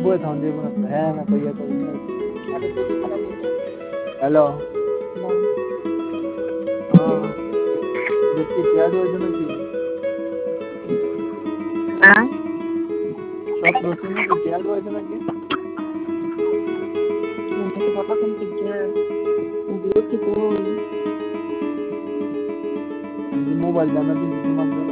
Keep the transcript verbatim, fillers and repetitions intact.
বয়ে থাউন যে হ্যাঁ না কইয়া কই হ্যালো হ্যাঁ দেখি পেঁয়াজ হয়েছে নাকি হ্যাঁ সব রসুন নাকি পেঁয়াজ হয়েছে নাকি Nanti papa kan kerja. Dulu sih boy. Mobile জানা দিন তোমার